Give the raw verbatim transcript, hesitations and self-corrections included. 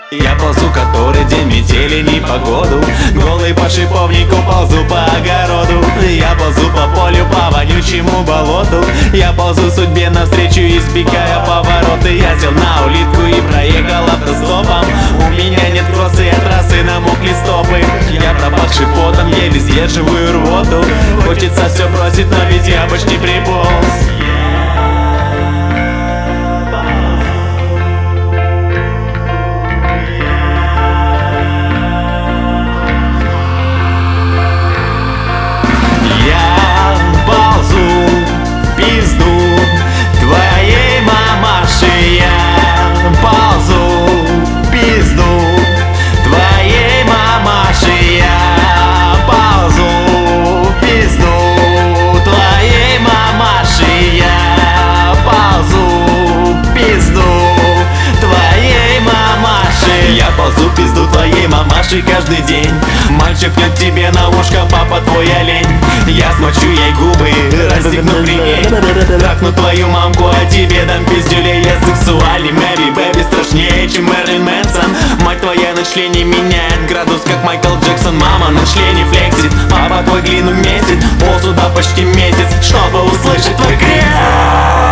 Я ползу который день, метели, непогоду. Голый по шиповнику ползу по огороду. Я ползу по полю, по вонючему болоту. Я ползу судьбе навстречу, избегая повороты. Я сел на улитку и проехал автостопом. У меня нет кроссы, от трассы намокли стопы. Я пропахший потом, еле сдерживаю рвоту. Хочется все бросить, но ведь я почти приполз. Я ползу в пизду твоей мамаши каждый день. Мальчик пьет тебе на ушко, папа твой олень. Я смочу ей губы, расстегну ремень. Трахну твою мамку, а тебе дам пиздюлей. Я сексуальный, Мэри, бэби, страшнее, чем Мерлин Мэнсон. Мать твоя на члене меняет градус, как Майкл Джексон. Мама на члене флексит, папа твой глину месяц. Пол сюда почти месяц, чтобы услышать твой крик.